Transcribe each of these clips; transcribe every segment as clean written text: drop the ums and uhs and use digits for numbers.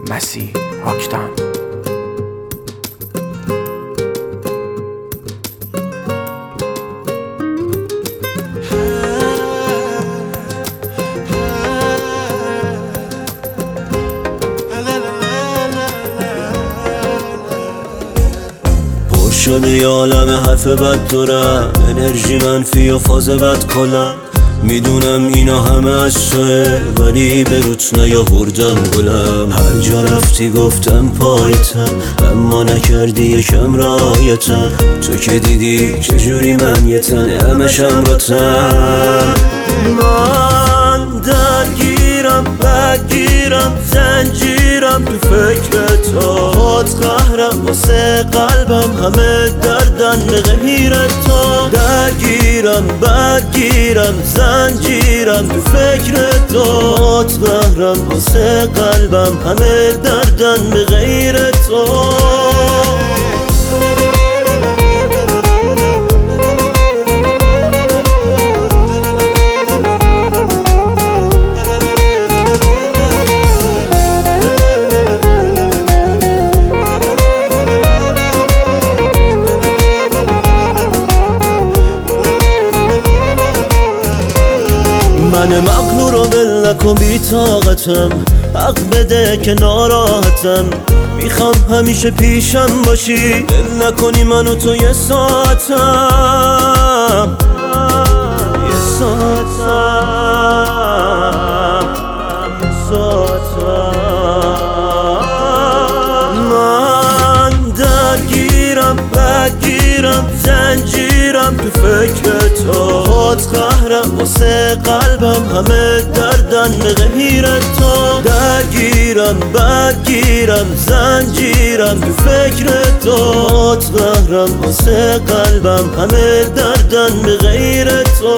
مسیح راکتان. شده ی عالم حرف بد دارم، انرژی منفی و فاز بد کلم. میدونم اینا همه از توه، ولی به روت نیاوردم گلم. هر جا رفتی گفتم پایتم، اما نکردی یکم رایتم. تو که دیدی چجوری من یه تن همشم راتم. من درگیرم بگیرم زنجیرم، تو فکر تات قهرم، واسه قلبم همه دردن به غیر تو. درگیرم بگیرم زنجیرم، تو فکر تات قهرم، واسه قلبم همه دردن به غیر تو. من مغرور رو ول نکن بی طاقتم، حق بده که ناراحتم. میخوام همیشه پیشم باشی، ول نکنی منو تو یه ساعتم. یه ساعتم من درگیرم بگیرم زنجیرم، تو فکر تات قهرم، واسه قلبم همه دردن به غیر تو. درگیرم بگیرم زنجیرم، تو فکر تات قهرم، واسه قلبم همه دردن به غیر تو.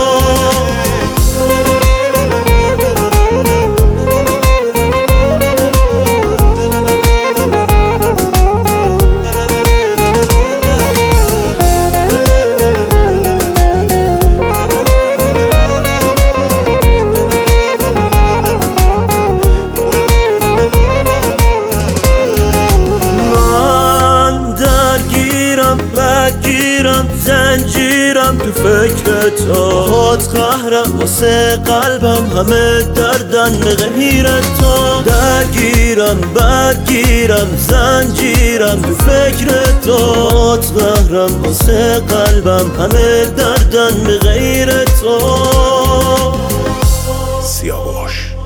بگیرم زنجیرم، تو فکر تات قهرم، واسه قلبم همه دردن به غیر تو. درگیرم بگیرم زنجیرم، تو فکر تات قهرم، واسه قلبم همه دردن به غیر تو. سیاوش